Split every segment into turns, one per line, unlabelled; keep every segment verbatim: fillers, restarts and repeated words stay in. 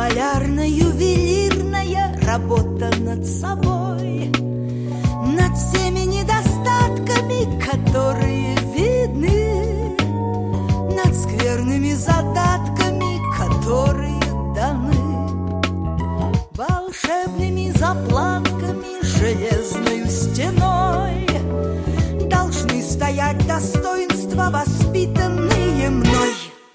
Полярно-ювелирная работа над собой, над всеми недостатками, которые видны, над скверными задатками, которые даны, волшебными заплатками, железною стеной должны стоять достоинства, воспитанные мной.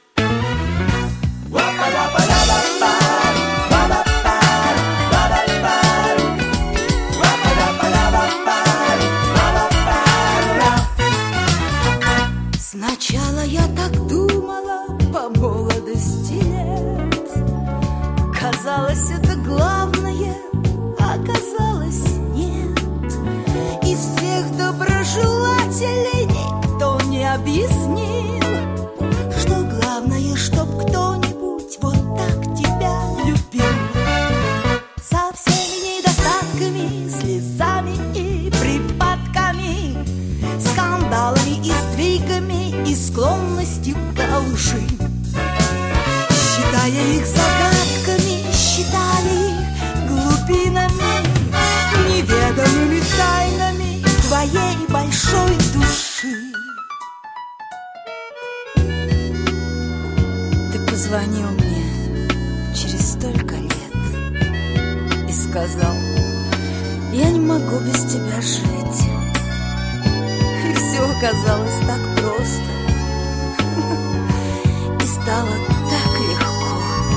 Сначала я так думала по молодости лет. Казалось, это главное, оказалось, нет. Из всех доброжелателей никто не объяснил, что главное, чтоб кто-нибудь вот так тебя любил. Со всеми недостатками, слезами и припадками, скандалами и сдвигами и склонностью к лжи. Считая их загадками, считали их глубинами, неведомыми тайнами твоей большой души. Ты позвонил мне через столько лет и сказал: я не могу без тебя жить. И все оказалось так просто, и стало так легко.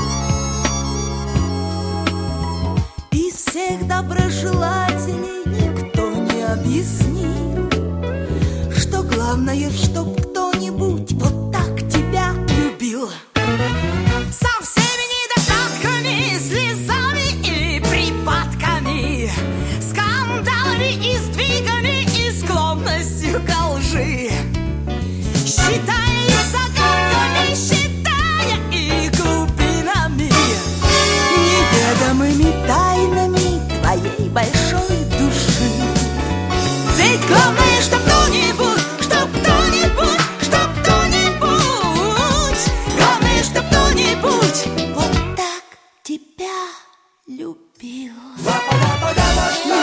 Из всех доброжелателей никто не объяснил, что главное, чтоб кто-нибудь вот так тебя любил. Со всеми недостатками, слезами и припадками, скандалами и сдвигами и склонностью к лжи. Считая их загадками, считая их глубинами, неведомыми тайнами твоей большой души. Ведь главное, чтоб кто-нибудь, чтоб кто-нибудь, чтоб кто-нибудь, главное, чтоб кто-нибудь вот так тебя любил.